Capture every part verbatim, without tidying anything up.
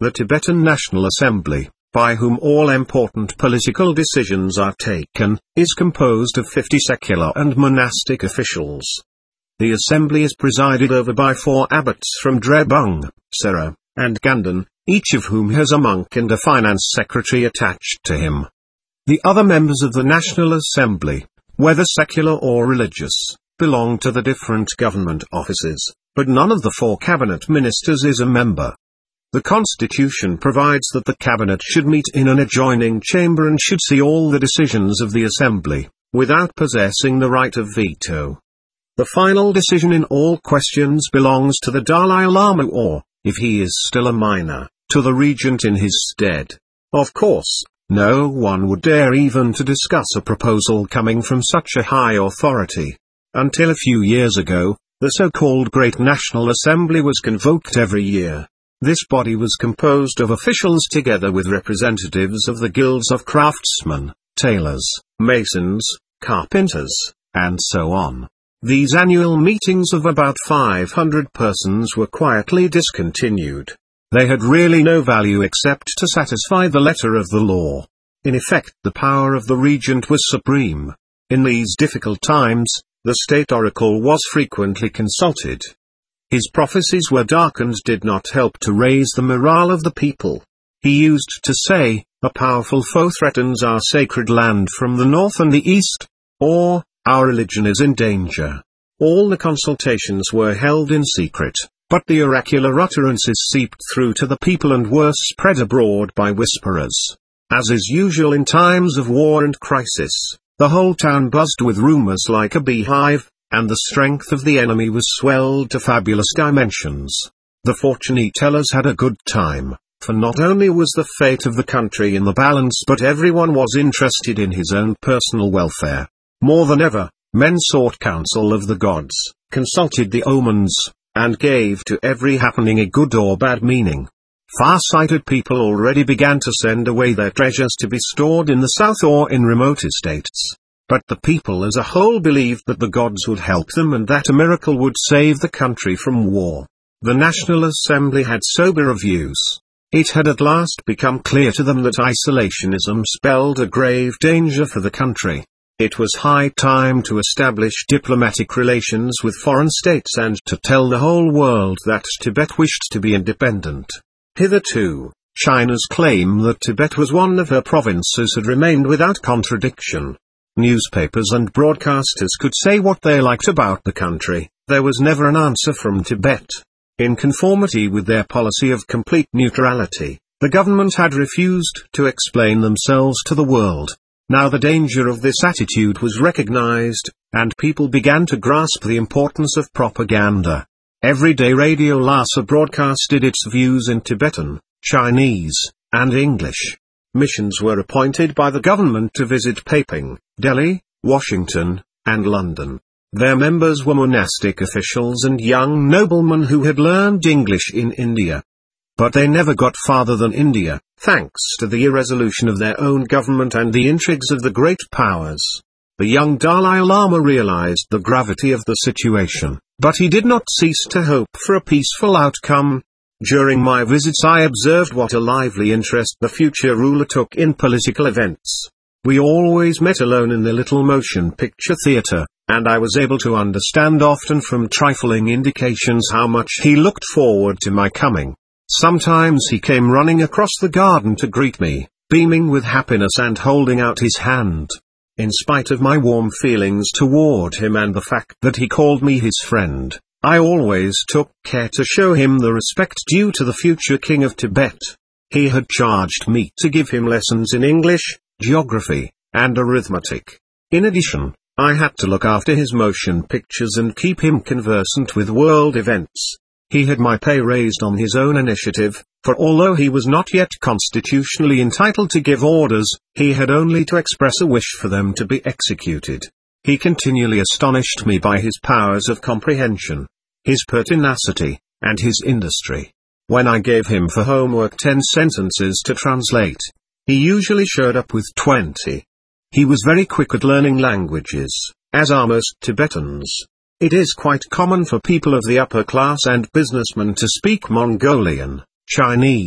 The Tibetan National Assembly, by whom all important political decisions are taken, is composed of fifty secular and monastic officials. The assembly is presided over by four abbots from Drebung, Sera, and Ganden, each of whom has a monk and a finance secretary attached to him. The other members of the National Assembly, whether secular or religious, belong to the different government offices, but none of the four cabinet ministers is a member. The constitution provides that the cabinet should meet in an adjoining chamber and should see all the decisions of the assembly, without possessing the right of veto. The final decision in all questions belongs to the Dalai Lama or, if he is still a minor, to the regent in his stead. Of course, no one would dare even to discuss a proposal coming from such a high authority. Until a few years ago, the so-called Great National Assembly was convoked every year. This body was composed of officials together with representatives of the guilds of craftsmen, tailors, masons, carpenters, and so on. These annual meetings of about five hundred persons were quietly discontinued. They had really no value except to satisfy the letter of the law. In effect, the power of the regent was supreme. In these difficult times, the state oracle was frequently consulted. His prophecies were dark and did not help to raise the morale of the people. He used to say, "A powerful foe threatens our sacred land from the north and the east," or, "Our religion is in danger." All the consultations were held in secret, but the oracular utterances seeped through to the people and were spread abroad by whisperers. As is usual in times of war and crisis, the whole town buzzed with rumors like a beehive, and the strength of the enemy was swelled to fabulous dimensions. The fortune tellers had a good time, for not only was the fate of the country in the balance but everyone was interested in his own personal welfare. More than ever, men sought counsel of the gods, consulted the omens, and gave to every happening a good or bad meaning. Far-sighted people already began to send away their treasures to be stored in the south or in remote estates. But the people as a whole believed that the gods would help them and that a miracle would save the country from war. The National Assembly had sober views. It had at last become clear to them that isolationism spelled a grave danger for the country. It was high time to establish diplomatic relations with foreign states and to tell the whole world that Tibet wished to be independent. Hitherto, China's claim that Tibet was one of her provinces had remained without contradiction. Newspapers and broadcasters could say what they liked about the country, there was never an answer from Tibet. In conformity with their policy of complete neutrality, the government had refused to explain themselves to the world. Now the danger of this attitude was recognized, and people began to grasp the importance of propaganda. Everyday Radio Lhasa broadcasted its views in Tibetan, Chinese, and English. Missions were appointed by the government to visit Peiping, Delhi, Washington, and London. Their members were monastic officials and young noblemen who had learned English in India. But they never got farther than India, thanks to the irresolution of their own government and the intrigues of the great powers. The young Dalai Lama realized the gravity of the situation, but he did not cease to hope for a peaceful outcome. During my visits I observed what a lively interest the future ruler took in political events. We always met alone in the little motion picture theater, and I was able to understand often from trifling indications how much he looked forward to my coming. Sometimes he came running across the garden to greet me, beaming with happiness and holding out his hand. In spite of my warm feelings toward him and the fact that he called me his friend, I always took care to show him the respect due to the future king of Tibet. He had charged me to give him lessons in English, geography, and arithmetic. In addition, I had to look after his motion pictures and keep him conversant with world events. He had my pay raised on his own initiative, for although he was not yet constitutionally entitled to give orders, he had only to express a wish for them to be executed. He continually astonished me by his powers of comprehension, his pertinacity, and his industry. When I gave him for homework ten sentences to translate, he usually showed up with twenty. He was very quick at learning languages, as are most Tibetans. It is quite common for people of the upper class and businessmen to speak Mongolian, Chinese,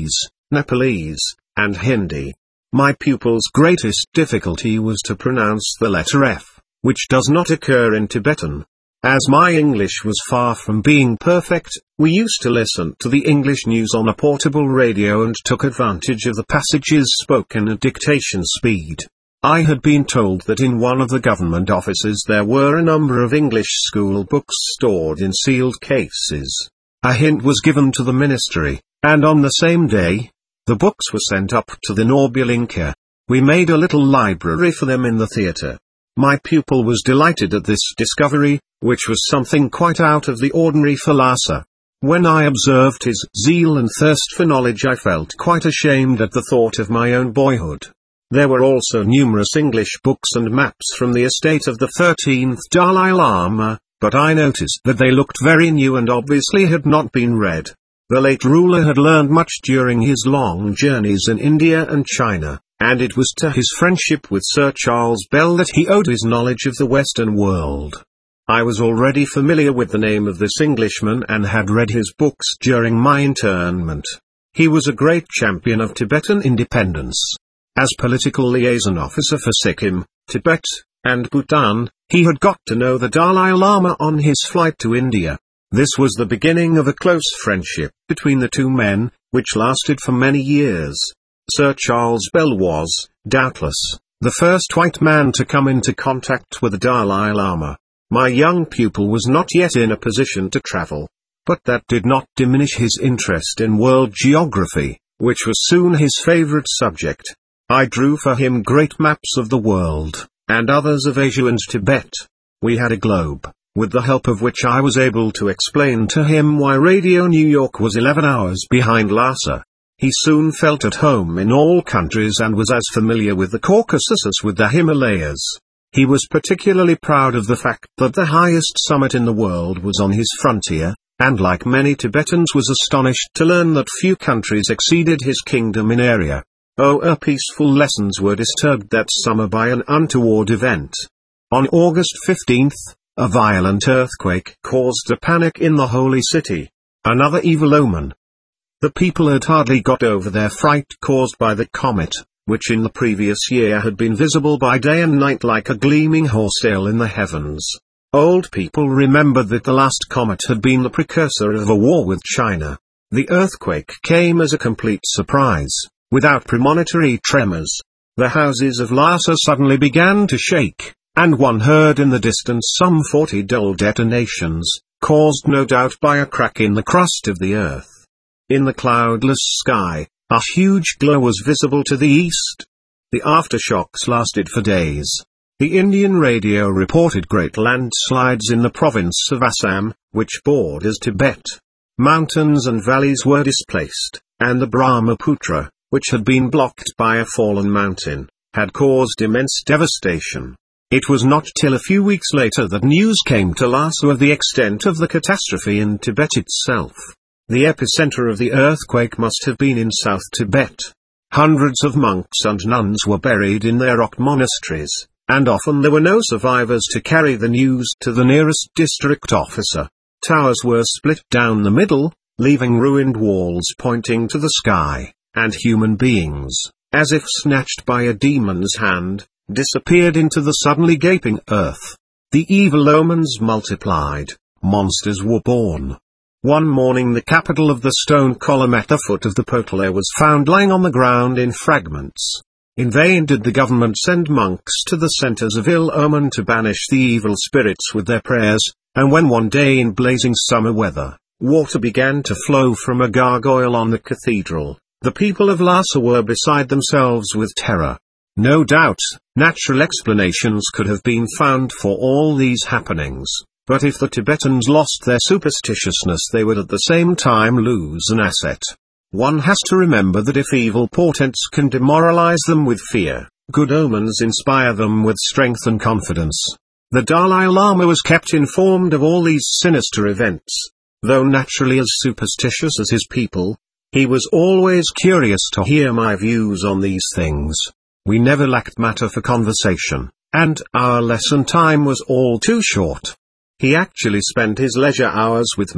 Nepalese, and Hindi. My pupil's greatest difficulty was to pronounce the letter F, which does not occur in Tibetan. As my English was far from being perfect, we used to listen to the English news on a portable radio and took advantage of the passages spoken at dictation speed. I had been told that in one of the government offices there were a number of English school books stored in sealed cases. A hint was given to the ministry, and on the same day, the books were sent up to the Norbulinka. We made a little library for them in the theatre. My pupil was delighted at this discovery, which was something quite out of the ordinary for Lhasa. When I observed his zeal and thirst for knowledge, I felt quite ashamed at the thought of my own boyhood. There were also numerous English books and maps from the estate of the thirteenth Dalai Lama, but I noticed that they looked very new and obviously had not been read. The late ruler had learned much during his long journeys in India and China, and it was to his friendship with Sir Charles Bell that he owed his knowledge of the Western world. I was already familiar with the name of this Englishman and had read his books during my internment. He was a great champion of Tibetan independence. As political liaison officer for Sikkim, Tibet, and Bhutan, he had got to know the Dalai Lama on his flight to India. This was the beginning of a close friendship between the two men, which lasted for many years. Sir Charles Bell was, doubtless, the first white man to come into contact with the Dalai Lama. My young pupil was not yet in a position to travel. But that did not diminish his interest in world geography, which was soon his favorite subject. I drew for him great maps of the world, and others of Asia and Tibet. We had a globe, with the help of which I was able to explain to him why Radio New York was eleven hours behind Lhasa. He soon felt at home in all countries and was as familiar with the Caucasus as with the Himalayas. He was particularly proud of the fact that the highest summit in the world was on his frontier, and like many Tibetans was astonished to learn that few countries exceeded his kingdom in area. Oh, our peaceful lessons were disturbed that summer by an untoward event. On August fifteenth, a violent earthquake caused a panic in the holy city. Another evil omen. The people had hardly got over their fright caused by the comet, which in the previous year had been visible by day and night like a gleaming horsetail in the heavens. Old people remembered that the last comet had been the precursor of a war with China. The earthquake came as a complete surprise, without premonitory tremors. The houses of Lhasa suddenly began to shake, and one heard in the distance some forty dull detonations, caused no doubt by a crack in the crust of the earth. In the cloudless sky, a huge glow was visible to the east. The aftershocks lasted for days. The Indian radio reported great landslides in the province of Assam, which borders Tibet. Mountains and valleys were displaced, and the Brahmaputra, which had been blocked by a fallen mountain, had caused immense devastation. It was not till a few weeks later that news came to Lhasa of the extent of the catastrophe in Tibet itself. The epicenter of the earthquake must have been in South Tibet. Hundreds of monks and nuns were buried in their rock monasteries, and often there were no survivors to carry the news to the nearest district officer. Towers were split down the middle, leaving ruined walls pointing to the sky, and human beings, as if snatched by a demon's hand, disappeared into the suddenly gaping earth. The evil omens multiplied, monsters were born. One morning the capital of the stone column at the foot of the Potala was found lying on the ground in fragments. In vain did the government send monks to the centers of ill omen to banish the evil spirits with their prayers, and when one day in blazing summer weather, water began to flow from a gargoyle on the cathedral, the people of Lhasa were beside themselves with terror. No doubt, natural explanations could have been found for all these happenings. But if the Tibetans lost their superstitiousness, they would at the same time lose an asset. One has to remember that if evil portents can demoralize them with fear, good omens inspire them with strength and confidence. The Dalai Lama was kept informed of all these sinister events. Though naturally as superstitious as his people, he was always curious to hear my views on these things. We never lacked matter for conversation, and our lesson time was all too short. He actually spent his leisure hours with me,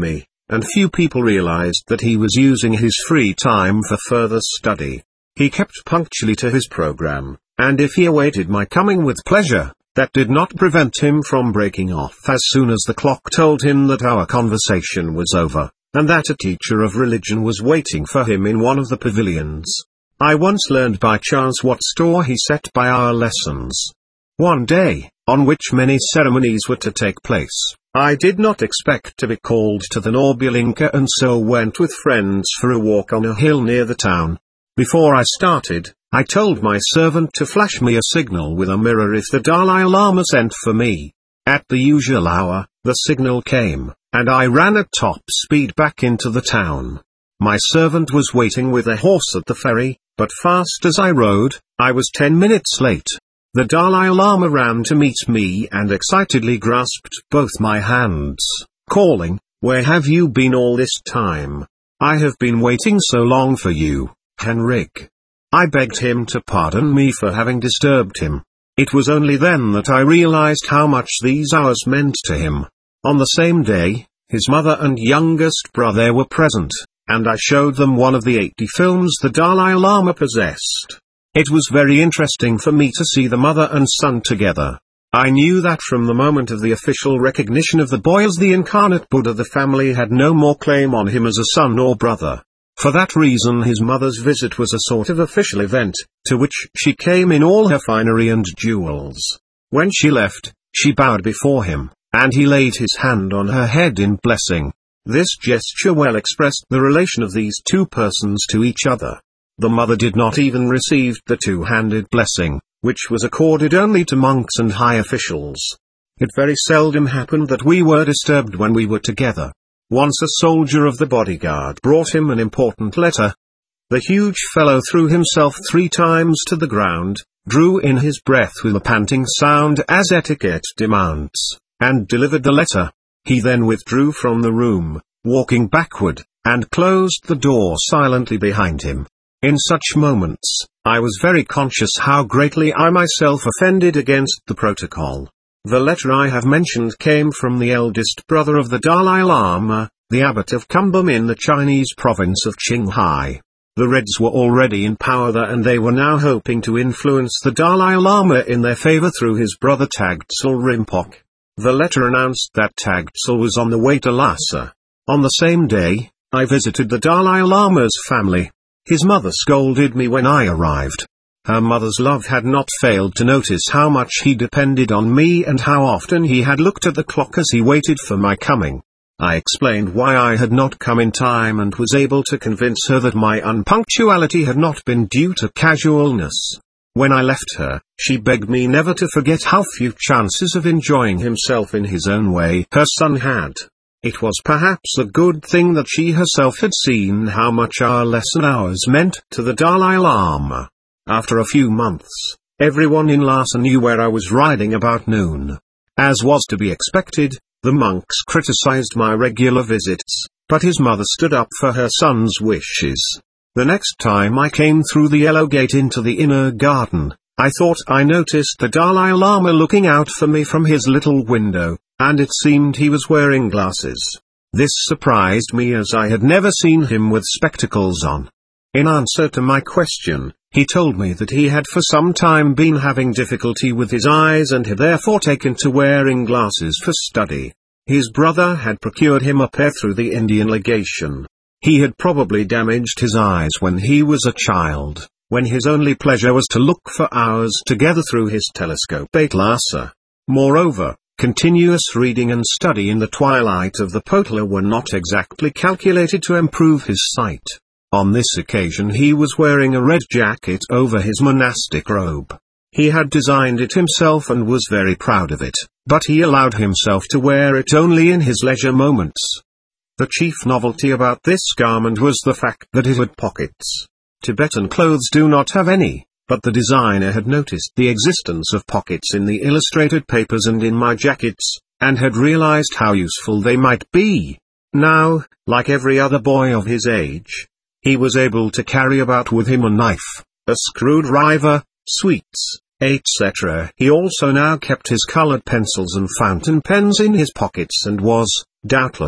and few people realized that he was using his free time for further study. He kept punctually to his program, and if he awaited my coming with pleasure, that did not prevent him from breaking off as soon as the clock told him that our conversation was over, and that a teacher of religion was waiting for him in one of the pavilions. I once learned by chance what store he set by our lessons. One day, on which many ceremonies were to take place, I did not expect to be called to the Norbulinka and so went with friends for a walk on a hill near the town. Before I started, I told my servant to flash me a signal with a mirror if the Dalai Lama sent for me. At the usual hour, the signal came, and I ran at top speed back into the town. My servant was waiting with a horse at the ferry, but fast as I rode, I was ten minutes late. The Dalai Lama ran to meet me and excitedly grasped both my hands, calling, "Where have you been all this time? I have been waiting so long for you, Henrik." I begged him to pardon me for having disturbed him. It was only then that I realized how much these hours meant to him. On the same day, his mother and youngest brother were present, and I showed them one of the eighty films the Dalai Lama possessed. It was very interesting for me to see the mother and son together. I knew that from the moment of the official recognition of the boy as the incarnate Buddha, the family had no more claim on him as a son or brother. For that reason his mother's visit was a sort of official event, to which she came in all her finery and jewels. When she left, she bowed before him, and he laid his hand on her head in blessing. This gesture well expressed the relation of these two persons to each other. The mother did not even receive the two-handed blessing, which was accorded only to monks and high officials. It very seldom happened that we were disturbed when we were together. Once a soldier of the bodyguard brought him an important letter. The huge fellow threw himself three times to the ground, drew in his breath with a panting sound as etiquette demands, and delivered the letter. He then withdrew from the room, walking backward, and closed the door silently behind him. In such moments, I was very conscious how greatly I myself offended against the protocol. The letter I have mentioned came from the eldest brother of the Dalai Lama, the abbot of Kumbum in the Chinese province of Qinghai. The Reds were already in power there and they were now hoping to influence the Dalai Lama in their favor through his brother Tagtsul Rinpoche. The letter announced that Tagtsul was on the way to Lhasa. On the same day, I visited the Dalai Lama's family. His mother scolded me when I arrived. Her mother's love had not failed to notice how much he depended on me and how often he had looked at the clock as he waited for my coming. I explained why I had not come in time and was able to convince her that my unpunctuality had not been due to casualness. When I left her, she begged me never to forget how few chances of enjoying himself in his own way her son had. It was perhaps a good thing that she herself had seen how much our lesson hours meant to the Dalai Lama. After a few months, everyone in Lhasa knew where I was riding about noon. As was to be expected, the monks criticized my regular visits, but his mother stood up for her son's wishes. The next time I came through the yellow gate into the inner garden, I thought I noticed the Dalai Lama looking out for me from his little window, and it seemed he was wearing glasses. This surprised me as I had never seen him with spectacles on. In answer to my question, he told me that he had for some time been having difficulty with his eyes and had therefore taken to wearing glasses for study. His brother had procured him a pair through the Indian legation. He had probably damaged his eyes when he was a child, when his only pleasure was to look for hours together through his telescope at Lhasa. Moreover, continuous reading and study in the twilight of the Potala were not exactly calculated to improve his sight. On this occasion he was wearing a red jacket over his monastic robe. He had designed it himself and was very proud of it, but he allowed himself to wear it only in his leisure moments. The chief novelty about this garment was the fact that it had pockets. Tibetan clothes do not have any, but the designer had noticed the existence of pockets in the illustrated papers and in my jackets, and had realized how useful they might be. Now, like every other boy of his age, he was able to carry about with him a knife, a screwdriver, sweets, et cetera. He also now kept his colored pencils and fountain pens in his pockets and was, doubtless,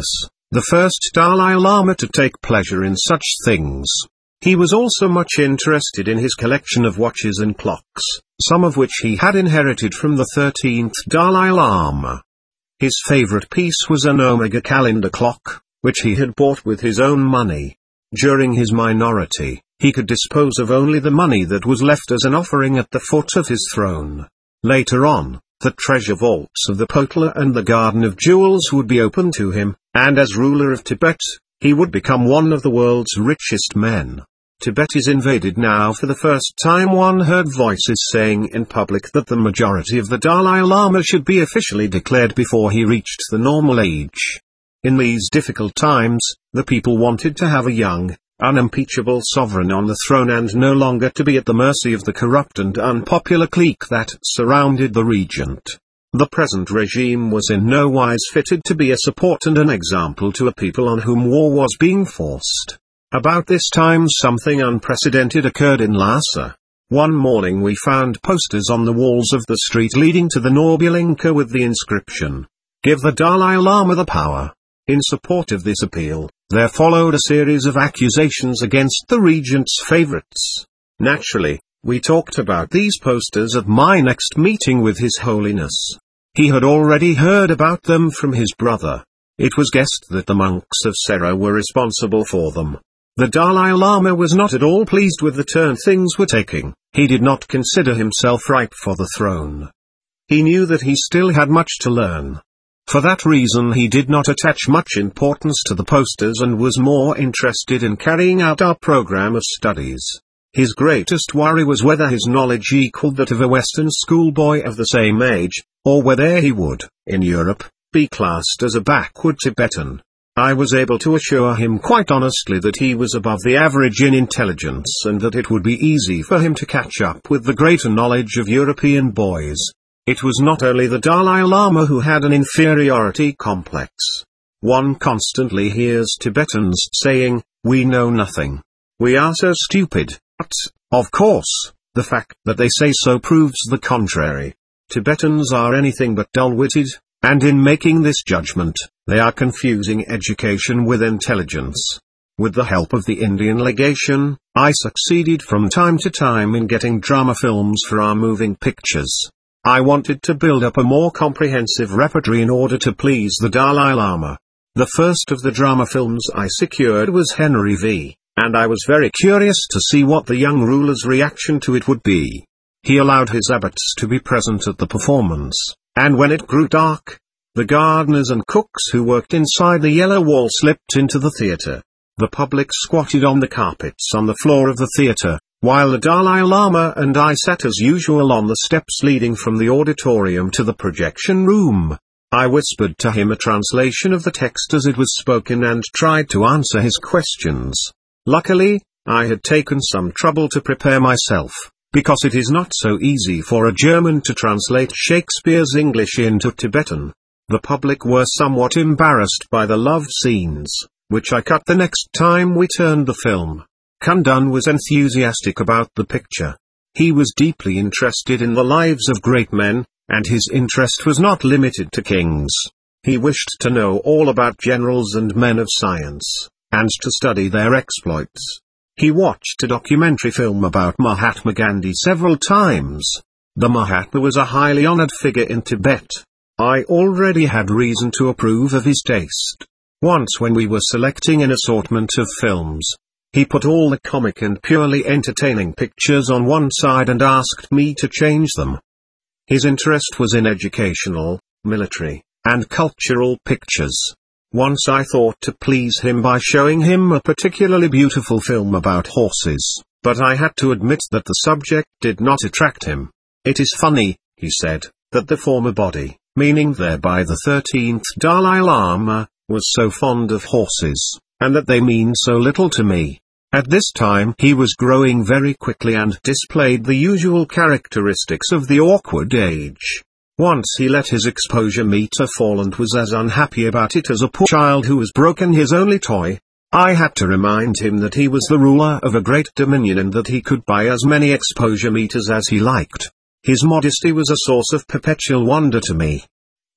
the first Dalai Lama to take pleasure in such things. He was also much interested in his collection of watches and clocks, some of which he had inherited from the thirteenth Dalai Lama. His favorite piece was an Omega calendar clock, which he had bought with his own money. During his minority, he could dispose of only the money that was left as an offering at the foot of his throne. Later on, the treasure vaults of the Potala and the Garden of Jewels would be opened to him, and as ruler of Tibet, he would become one of the world's richest men. Tibet is invaded now. For the first time one heard voices saying in public that the majority of the Dalai Lama should be officially declared before he reached the normal age. In these difficult times, the people wanted to have a young, unimpeachable sovereign on the throne and no longer to be at the mercy of the corrupt and unpopular clique that surrounded the regent. The present regime was in no wise fitted to be a support and an example to a people on whom war was being forced. About this time something unprecedented occurred in Lhasa. One morning we found posters on the walls of the street leading to the Norbulinka with the inscription, "Give the Dalai Lama the power." In support of this appeal, there followed a series of accusations against the regent's favorites. Naturally, we talked about these posters at my next meeting with His Holiness. He had already heard about them from his brother. It was guessed that the monks of Sera were responsible for them. The Dalai Lama was not at all pleased with the turn things were taking. He did not consider himself ripe for the throne. He knew that he still had much to learn. For that reason he did not attach much importance to the posters and was more interested in carrying out our program of studies. His greatest worry was whether his knowledge equaled that of a Western schoolboy of the same age, or whether he would, in Europe, be classed as a backward Tibetan. I was able to assure him quite honestly that he was above the average in intelligence and that it would be easy for him to catch up with the greater knowledge of European boys. It was not only the Dalai Lama who had an inferiority complex. One constantly hears Tibetans saying, "We know nothing. We are so stupid," but, of course, the fact that they say so proves the contrary. Tibetans are anything but dull-witted, and in making this judgment, they are confusing education with intelligence. With the help of the Indian legation, I succeeded from time to time in getting drama films for our moving pictures. I wanted to build up a more comprehensive repertory in order to please the Dalai Lama. The first of the drama films I secured was Henry the, and I was very curious to see what the young ruler's reaction to it would be. He allowed his abbots to be present at the performance, and when it grew dark, the gardeners and cooks who worked inside the yellow wall slipped into the theatre. The public squatted on the carpets on the floor of the theatre, while the Dalai Lama and I sat as usual on the steps leading from the auditorium to the projection room. I whispered to him a translation of the text as it was spoken and tried to answer his questions. Luckily, I had taken some trouble to prepare myself, because it is not so easy for a German to translate Shakespeare's English into Tibetan. The public were somewhat embarrassed by the love scenes, which I cut the next time we turned the film. Kundan was enthusiastic about the picture. He was deeply interested in the lives of great men, and his interest was not limited to kings. He wished to know all about generals and men of science, and to study their exploits. He watched a documentary film about Mahatma Gandhi several times. The Mahatma was a highly honored figure in Tibet. I already had reason to approve of his taste. Once when we were selecting an assortment of films, he put all the comic and purely entertaining pictures on one side and asked me to change them. His interest was in educational, military, and cultural pictures. Once I thought to please him by showing him a particularly beautiful film about horses, but I had to admit that the subject did not attract him. "It is funny," he said, "that the former body, meaning thereby the thirteenth Dalai Lama, was so fond of horses, and that they mean so little to me." At this time he was growing very quickly and displayed the usual characteristics of the awkward age. Once he let his exposure meter fall and was as unhappy about it as a poor child who has broken his only toy. I had to remind him that he was the ruler of a great dominion and that he could buy as many exposure meters as he liked. His modesty was a source of perpetual wonder to me.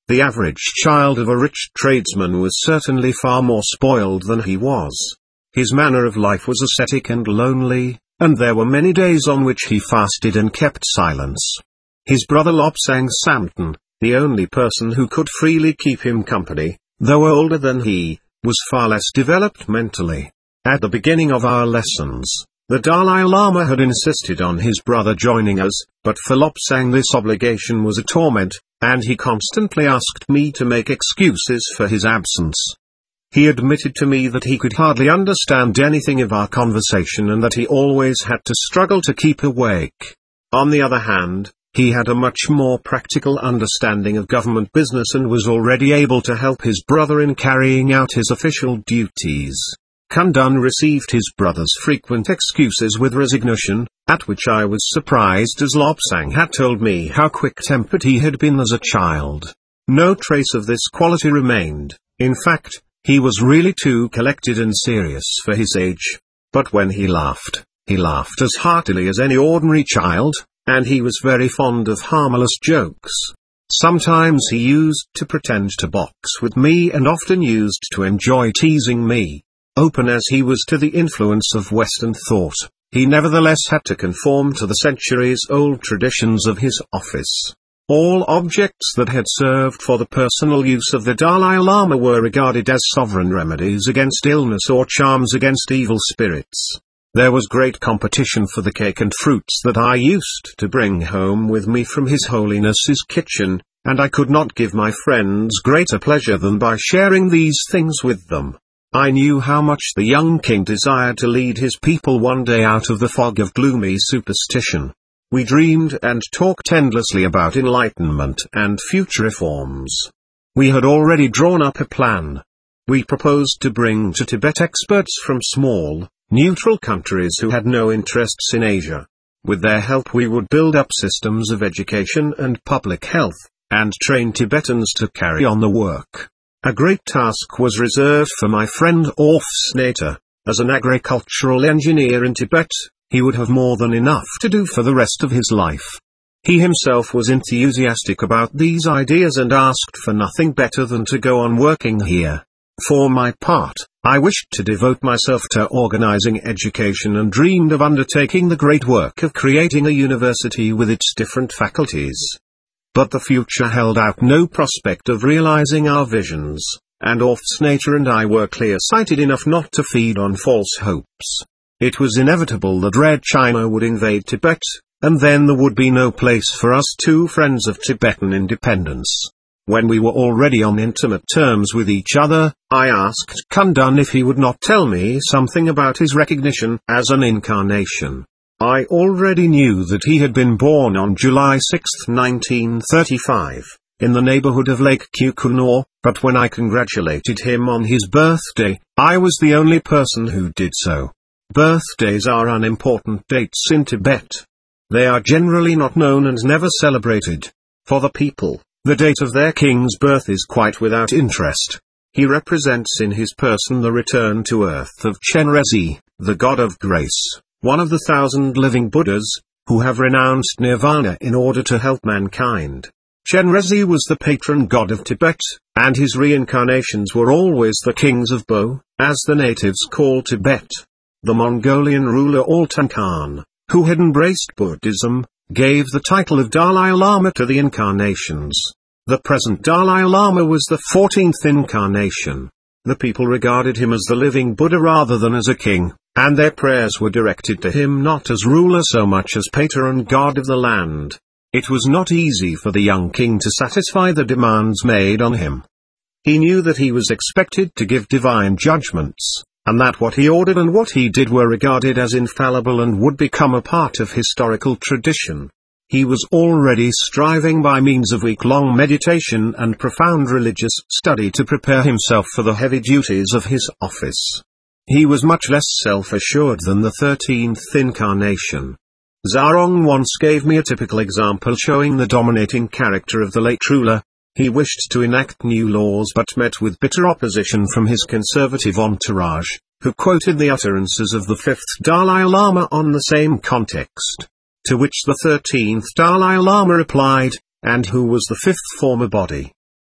The average child of a rich tradesman was certainly far more spoiled than he was. His manner of life was ascetic and lonely, and there were many days on which he fasted and kept silence. His brother Lobsang Samson, the only person who could freely keep him company, though older than he, was far less developed mentally. At the beginning of our lessons, the Dalai Lama had insisted on his brother joining us, but for Lobsang this obligation was a torment, and he constantly asked me to make excuses for his absence. He admitted to me that he could hardly understand anything of our conversation and that he always had to struggle to keep awake. On the other hand, he had a much more practical understanding of government business and was already able to help his brother in carrying out his official duties. Kundun received his brother's frequent excuses with resignation, at which I was surprised as Lobsang had told me how quick-tempered he had been as a child. No trace of this quality remained. In fact, he was really too collected and serious for his age. But when he laughed, he laughed as heartily as any ordinary child, and he was very fond of harmless jokes. Sometimes he used to pretend to box with me and often used to enjoy teasing me. Open as he was to the influence of Western thought, he nevertheless had to conform to the centuries-old traditions of his office. All objects that had served for the personal use of the Dalai Lama were regarded as sovereign remedies against illness or charms against evil spirits. There was great competition for the cake and fruits that I used to bring home with me from His Holiness's kitchen, and I could not give my friends greater pleasure than by sharing these things with them. I knew how much the young king desired to lead his people one day out of the fog of gloomy superstition. We dreamed and talked endlessly about enlightenment and future reforms. We had already drawn up a plan. We proposed to bring to Tibet experts from small, neutral countries who had no interests in Asia. With their help we would build up systems of education and public health, and train Tibetans to carry on the work. A great task was reserved for my friend Orf Snater. As an agricultural engineer in Tibet, he would have more than enough to do for the rest of his life. He himself was enthusiastic about these ideas and asked for nothing better than to go on working here. For my part, I wished to devote myself to organizing education and dreamed of undertaking the great work of creating a university with its different faculties. But the future held out no prospect of realizing our visions, and Orf Snater and I were clear-sighted enough not to feed on false hopes. It was inevitable that Red China would invade Tibet, and then there would be no place for us two friends of Tibetan independence. When we were already on intimate terms with each other, I asked Kundun if he would not tell me something about his recognition as an incarnation. I already knew that he had been born on July sixth nineteen thirty-five, in the neighborhood of Lake Kukunor, but when I congratulated him on his birthday, I was the only person who did so. Birthdays are unimportant dates in Tibet. They are generally not known and never celebrated. For the people, the date of their king's birth is quite without interest. He represents in his person the return to earth of Chenrezig, the god of grace, one of the thousand living Buddhas, who have renounced nirvana in order to help mankind. Chenrezig was the patron god of Tibet, and his reincarnations were always the kings of Bo, as the natives call Tibet. The Mongolian ruler Altan Khan, who had embraced Buddhism, gave the title of Dalai Lama to the incarnations. The present Dalai Lama was the fourteenth incarnation. The people regarded him as the living Buddha rather than as a king, and their prayers were directed to him not as ruler so much as patron god of the land. It was not easy for the young king to satisfy the demands made on him. He knew that he was expected to give divine judgments, and that what he ordered and what he did were regarded as infallible and would become a part of historical tradition. He was already striving by means of week-long meditation and profound religious study to prepare himself for the heavy duties of his office. He was much less self-assured than the thirteenth incarnation. Zarong once gave me a typical example showing the dominating character of the late ruler. He wished to enact new laws but met with bitter opposition from his conservative entourage, who quoted the utterances of the fifth Dalai Lama on the same context. To which the thirteenth Dalai Lama replied, "And who was the fifth former body?"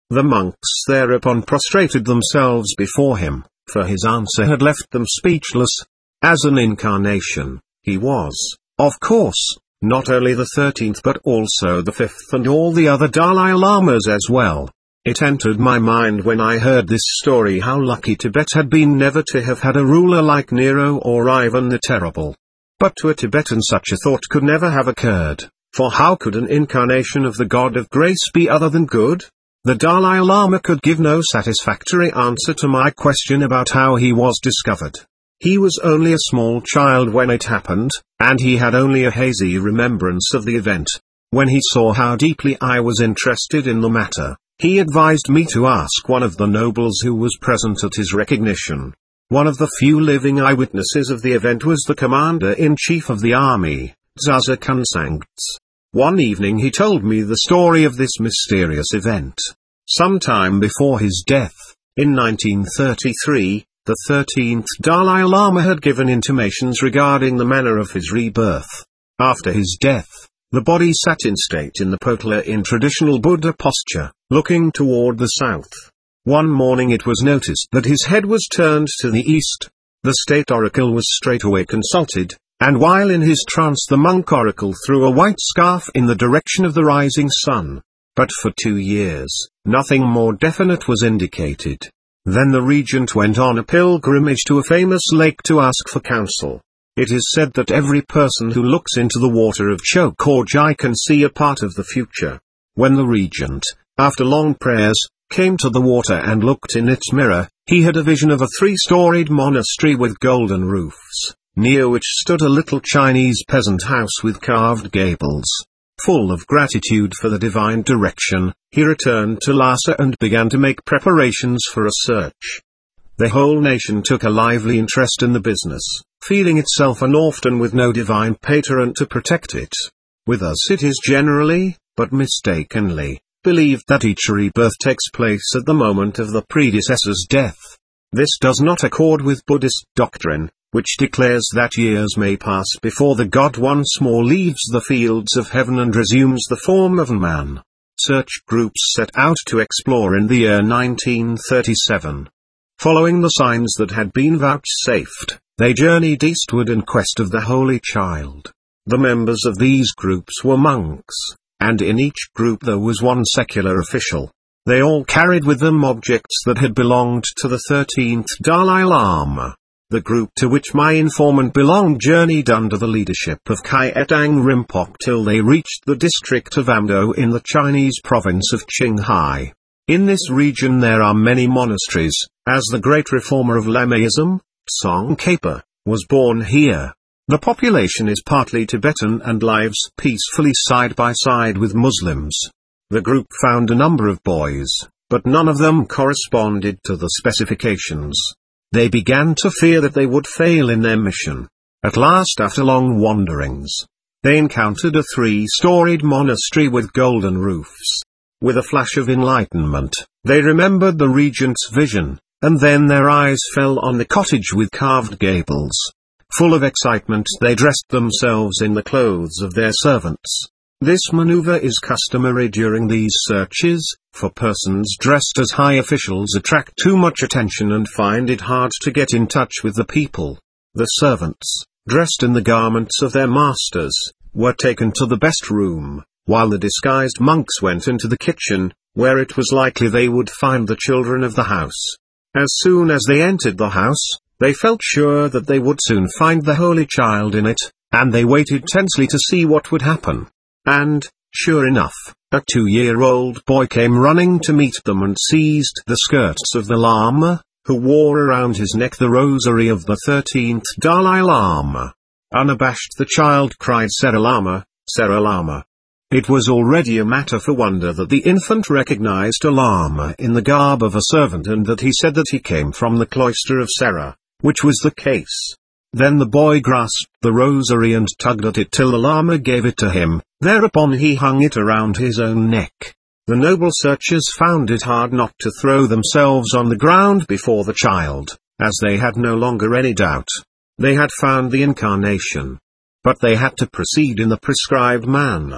The monks thereupon prostrated themselves before him, for his answer had left them speechless. As an incarnation, he was, of course, not only the thirteenth but also the fifth and all the other Dalai Lamas as well. It entered my mind when I heard this story how lucky Tibet had been never to have had a ruler like Nero or Ivan the Terrible. But to a Tibetan such a thought could never have occurred, for how could an incarnation of the God of grace be other than good? The Dalai Lama could give no satisfactory answer to my question about how he was discovered. He was only a small child when it happened, and he had only a hazy remembrance of the event. When he saw how deeply I was interested in the matter, he advised me to ask one of the nobles who was present at his recognition. One of the few living eyewitnesses of the event was the commander-in-chief of the army, Zaza Kunsangts. One evening he told me the story of this mysterious event. Sometime before his death, in nineteen thirty-three, the thirteenth Dalai Lama had given intimations regarding the manner of his rebirth. After his death, the body sat in state in the potala in traditional Buddha posture, looking toward the south. One morning it was noticed that his head was turned to the east. The state oracle was straightway consulted, and while in his trance the monk oracle threw a white scarf in the direction of the rising sun. But for two years, nothing more definite was indicated. Then the regent went on a pilgrimage to a famous lake to ask for counsel. It is said that every person who looks into the water of Chokorjai can see a part of the future. When the regent, after long prayers, came to the water and looked in its mirror, he had a vision of a three-storied monastery with golden roofs, near which stood a little Chinese peasant house with carved gables. Full of gratitude for the divine direction, he returned to Lhasa and began to make preparations for a search. The whole nation took a lively interest in the business, feeling itself an orphan with no divine patron to protect it. With us it is generally, but mistakenly, believed that each rebirth takes place at the moment of the predecessor's death. This does not accord with Buddhist doctrine, which declares that years may pass before the God once more leaves the fields of heaven and resumes the form of man. Search groups set out to explore in the year nineteen thirty-seven. Following the signs that had been vouchsafed, they journeyed eastward in quest of the Holy Child. The members of these groups were monks, and in each group there was one secular official. They all carried with them objects that had belonged to the thirteenth Dalai Lama. The group to which my informant belonged journeyed under the leadership of Khyentang Rinpoche till they reached the district of Amdo in the Chinese province of Qinghai. In this region there are many monasteries, as the great reformer of Lamaism, Tsongkhapa, was born here. The population is partly Tibetan and lives peacefully side by side with Muslims. The group found a number of boys, but none of them corresponded to the specifications. They began to fear that they would fail in their mission. At last, after long wanderings, they encountered a three-storied monastery with golden roofs. With a flash of enlightenment, they remembered the regent's vision, and then their eyes fell on the cottage with carved gables. Full of excitement they dressed themselves in the clothes of their servants. This maneuver is customary during these searches, for persons dressed as high officials attract too much attention and find it hard to get in touch with the people. The servants, dressed in the garments of their masters, were taken to the best room, while the disguised monks went into the kitchen, where it was likely they would find the children of the house. As soon as they entered the house, they felt sure that they would soon find the Holy Child in it, and they waited tensely to see what would happen. And, sure enough, a two-year-old boy came running to meet them and seized the skirts of the Lama, who wore around his neck the rosary of the thirteenth Dalai Lama. Unabashed the child cried, "Sera Lama, Sera Lama." It was already a matter for wonder that the infant recognized a Lama in the garb of a servant and that he said that he came from the cloister of Sera, which was the case. Then the boy grasped the rosary and tugged at it till the Lama gave it to him, thereupon he hung it around his own neck. The noble searchers found it hard not to throw themselves on the ground before the child, as they had no longer any doubt. They had found the incarnation. But they had to proceed in the prescribed manner.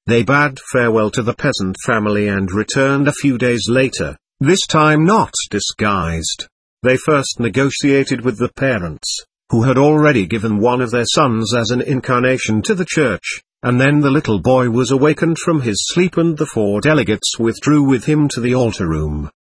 They bade farewell to the peasant family and returned a few days later, this time not disguised. They first negotiated with the parents, who had already given one of their sons as an incarnation to the church, and then the little boy was awakened from his sleep and the four delegates withdrew with him to the altar room.